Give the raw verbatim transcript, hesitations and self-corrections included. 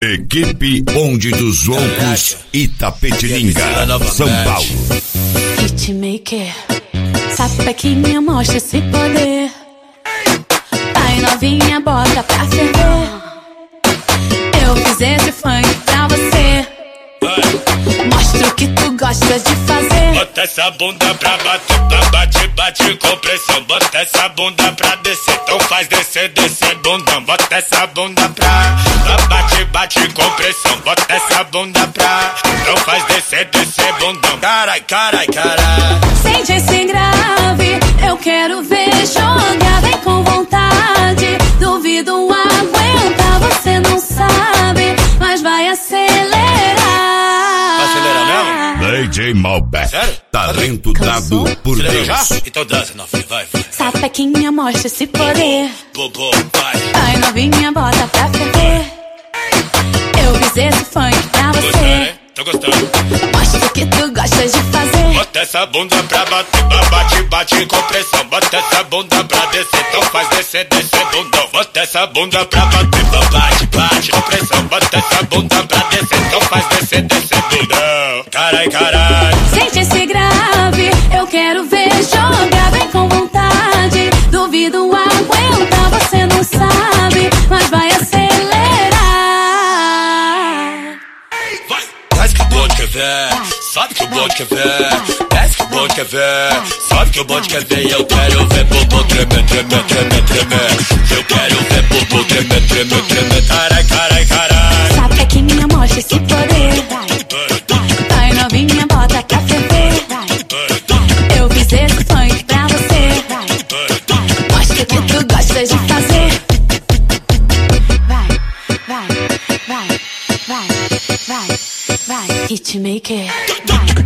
Equipe Bonde dos Loucos, Itapetininga, São Paulo. Hitmaker, sapequinha, mostra esse poder. Vai novinha, bota pra ferver. Eu fiz esse funk pra você. Mostra o que tu gosta de fazer. Bota essa bunda pra bater, pra bate, bate com pressão. Bota essa bunda pra descer, então faz descer, descer bundão. Bota essa bunda pra, pra bate, bate com pressão. Bota essa bunda pra, então faz descer, descer bundão. Carai, carai, carai. Sente esse grave, eu quero ver jogar. Vem com vontade, duvido aguentar. Você não sabe, mas vai acelerar. D J Malbec, Sério? talento dado por Deus. Já? Então dança, novinha, vai, vai. Sapequinha, mostra esse poder. Bobo, vai. Vai novinha, bota pra ferver. Eu fiz esse funk pra Gostando, você. hein? Tô gostando. Mostra o que tu gosta de fazer. Bota essa bunda pra bater, pra bate, bate com pressão. Bota essa bunda pra descer, então faz descer, descer bundão. Bota essa bunda pra bater, pra bate, bate com pressão. Bota essa bunda pra descer, então faz descer, descer bundão. Carai, carai. Sente esse grave, eu quero ver jogar. Vem com vontade, duvido aguentar. Você não sabe, mas vai acelerar. Vai, desce que o bonde quer ver, sabe que o bonde quer ver. Desce que o bonde quer ver, sabe que o bonde quer ver. Eu quero ver bobo tremer, tremer, tremer, tremer. Eu quero ver bobo tremer, tremer, tremer. Carai, carai, carai. Sapequinha, mostra esse poder. Vai novinha, bota pra ferver. Eu fiz esse funk pra você. Mostra o que tu gosta de fazer. Vai, vai, vai, vai, vai, vai. Hitmaker.